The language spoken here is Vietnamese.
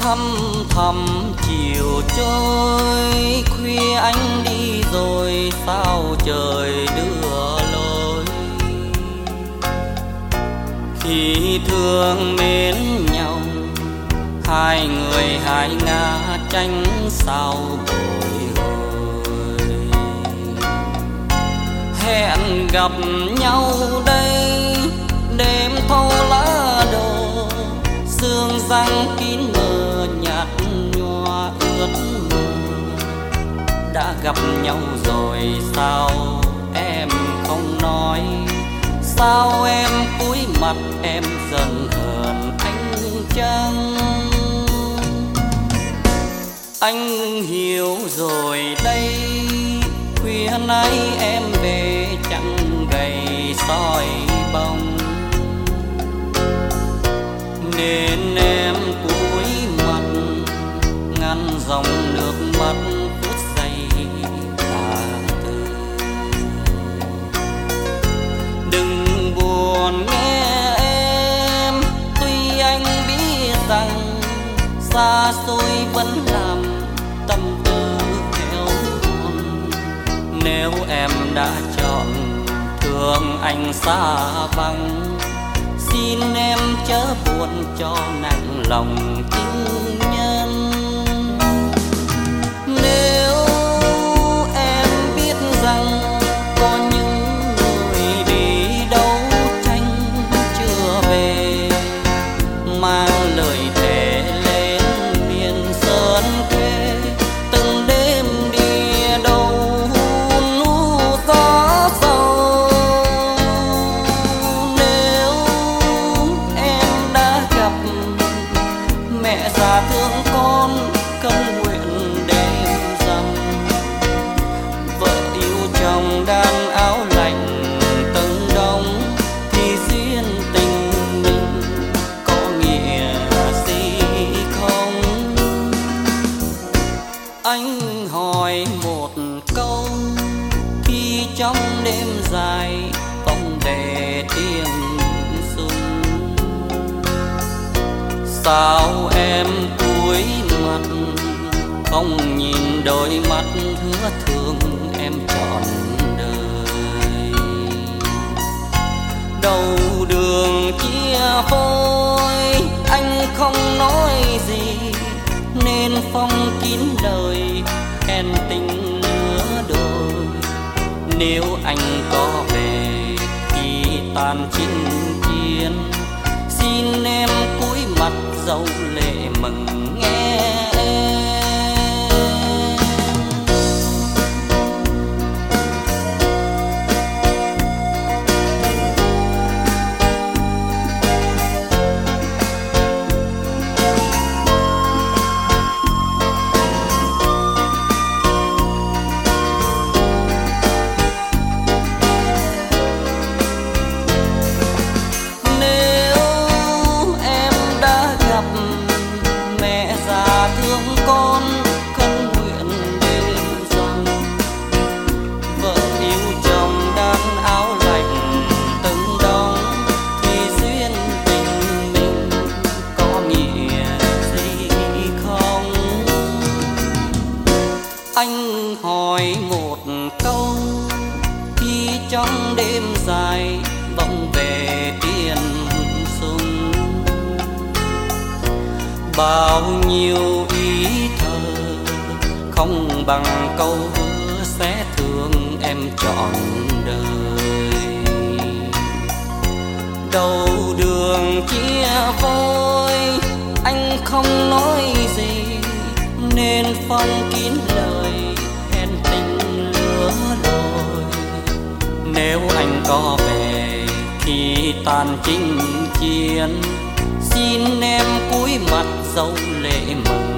thăm thầm chiều trôi, khuya anh đi rồi sao trời đưa lối. Khi thương mến nhau, hai người hai ngả tranh sao bồi hồi. Hẹn gặp nhau đây, đêm thâu lá đồ, sương răng kín mờ nhạt nhòa ướt mơ. Đã gặp nhau rồi sao em không nói, sao em cúi mặt em giận hờn anh chăng. Anh hiểu rồi đây, khuya nay em về chẳng gầy soi bóng, nên em cúi mặt ngăn dòng nước mắt phút giây tha thứ. Đừng buồn nghe em, tuy anh biết rằng xa xôi vẫn làm tâm tư héo hon. Nếu em đã chọn thương anh xa vắng, xin em chớ buồn cho nặng lòng tình nhân. Nếu em biết rằng có những người đi đấu tranh chưa về, mang lời thề lên miền sơn quê, từng đêm đi đâu hun hút gió sâu. Nếu em đã gặp mẹ già thương con cân nguyện đêm rằm, vợ yêu chồng đan áo lạnh từng đông, thì duyên tình mình có nghĩa gì không? Anh hỏi một câu, khi trong đêm dài bóng về tiếng sung, sao em cúi mặt không nhìn đôi mắt hứa thương em trọn đời. Đầu đường chia phôi anh không nói gì, nên phong kín lời hẹn tình nửa đôi. Nếu anh có về khi tàn chinh chiến, xin em cúi mặt dấu lệ mừng nghe em. Anh hỏi một câu, khi trong đêm dài bỗng về tiếng sung, bao nhiêu ý thơ không bằng câu hứa sẽ thương em trọn đời. Đầu đường chia phôi anh không nói gì, nên phong kín lời hẹn tình lứa đôi. Nếu anh có về khi tàn chinh chiến, xin em cúi mặt dấu lệ mừng